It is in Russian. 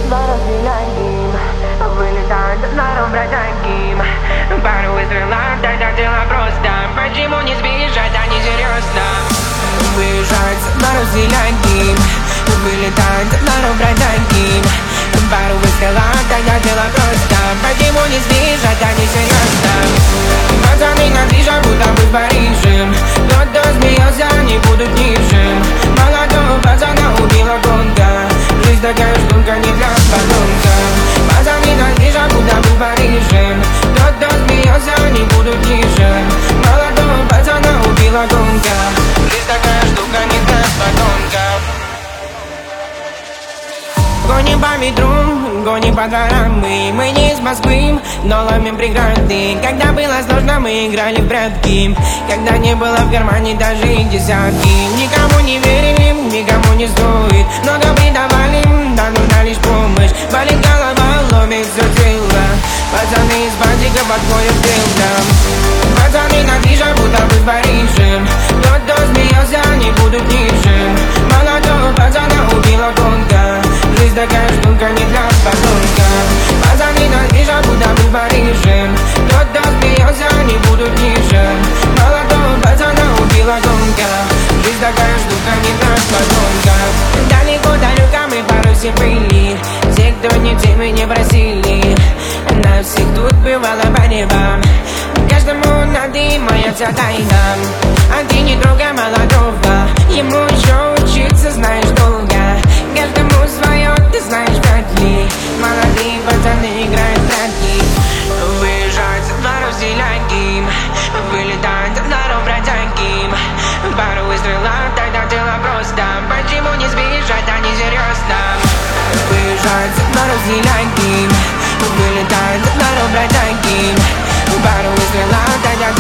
двора гим, вылетают на дом бродягим. Пару выстрелов, тогда дело просто. Почему не сбежать, они серьезно? Выезжают со двора гим, вылетают на дом бродягим. Пару выстрелов, тогда дело просто. Почему не сбежать, они серьезно? Пацаны на движах, будто бы в Париже. Кто-то смеялся, они будут ниже. Молодого пацана убила гонка. Жизнь такая штука, не для подонка. Пацаны на движах, будто бы в Париже. Кто-то смеялся, они будут ниже. Молодого пацана убила гонка. Жизнь такая штука, не для подонка. Гоним по метро, гоним по дворам. Мы не из Москвы, но ломим преграды. Когда было сложно, мы играли в прятки. Когда не было в кармане даже и десятки. Никому не верили, никому не стоит. Много предавали, да нужна лишь помощь. Болит голова, ломит все тело. Пацаны из бантика подходят к делам. Пацаны на движах, будто бы в Париже. Кто-то смеялся, они будут ниже. Молодого пацана убила гонка. Жизнь такая штука, не для подонка. Пацаны на движах, будто бы в Париже. Кто-то смеялся, они будут ниже. Молодого пацана убила гонка. Жизнь такая штука, не для подонка. Далеко мы порой все были. Те, кто не те, мы не просили. Нас всех тут бывало по небам. Каждому надо и моя вся тайна. А ты не трогай молодого. Ему еще учиться, знаешь, долго. Каждому свое, ты знаешь, вряд ли. Молодые пацаны играют в прятки. Выезжают со дворов стиляги. Вылетают на дорогу бродяги. Пару выстрелов, тогда дело просто. Почему не сбежать, они серьезно? Выезжают со дворов стиляги. Вылетают на дорогу бродяги. Пару выстрелов, тогда